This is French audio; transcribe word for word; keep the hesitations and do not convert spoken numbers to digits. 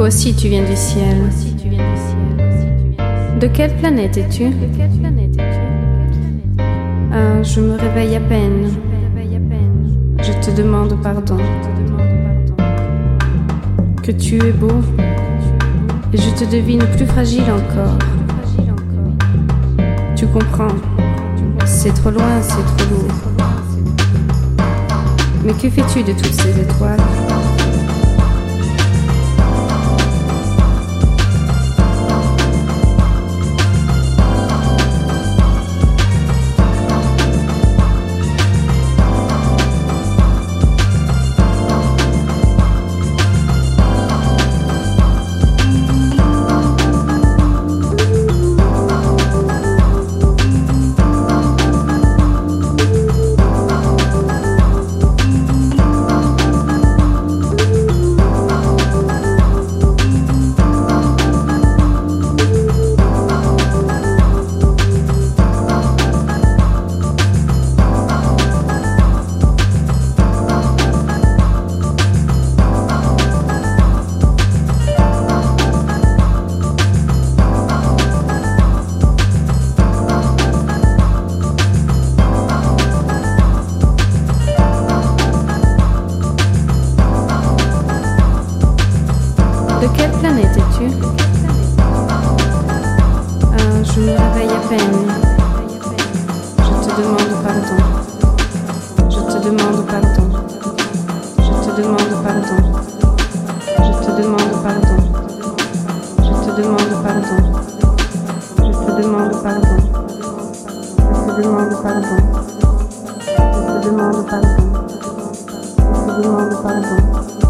Toi aussi tu viens du ciel. De quelle planète es-tu? Ah, je me réveille à peine. Je te demande pardon. Que tu es beau, et je te devine plus fragile encore. Tu comprends, c'est trop loin, c'est trop lourd. Mais que fais-tu de toutes ces étoiles? De quelle planète es-tu? Ah, je me réveille à peine. Je te demande pardon. Je te demande pardon. Je te demande pardon. Je te demande pardon. Je te demande pardon. Je te demande pardon. Je te demande pardon. Je te demande pardon. Je te demande pardon.